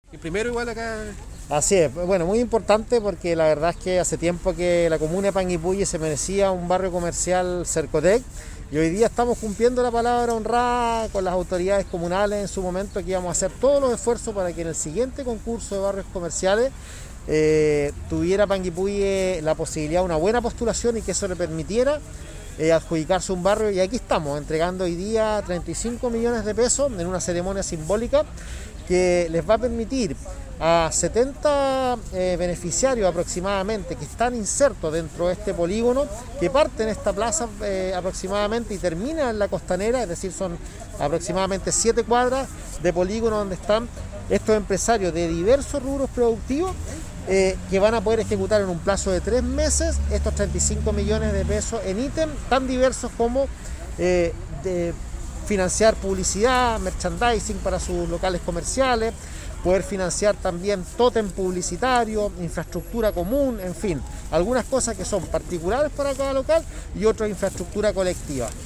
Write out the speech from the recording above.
Y primero igual acá. Así es, bueno, muy importante porque la verdad es que hace tiempo que la comuna de Panguipulli se merecía un barrio comercial Cercotec y hoy día estamos cumpliendo la palabra honrada con las autoridades comunales en su momento que íbamos a hacer todos los esfuerzos para que en el siguiente concurso de barrios comerciales tuviera Panguipulli la posibilidad de una buena postulación y que eso le permitiera adjudicarse un barrio y aquí estamos entregando hoy día 35 millones de pesos en una ceremonia simbólica que les va a permitir a 70 beneficiarios aproximadamente que están insertos dentro de este polígono, que parten esta plaza aproximadamente y terminan en la costanera, es decir, son aproximadamente 7 cuadras de polígono donde están estos empresarios de diversos rubros productivos que van a poder ejecutar en un plazo de 3 meses estos 35 millones de pesos en ítems tan diversos como de financiar publicidad, merchandising para sus locales comerciales, poder financiar también tótem publicitario, infraestructura común, en fin, algunas cosas que son particulares para cada local y otras infraestructura colectiva.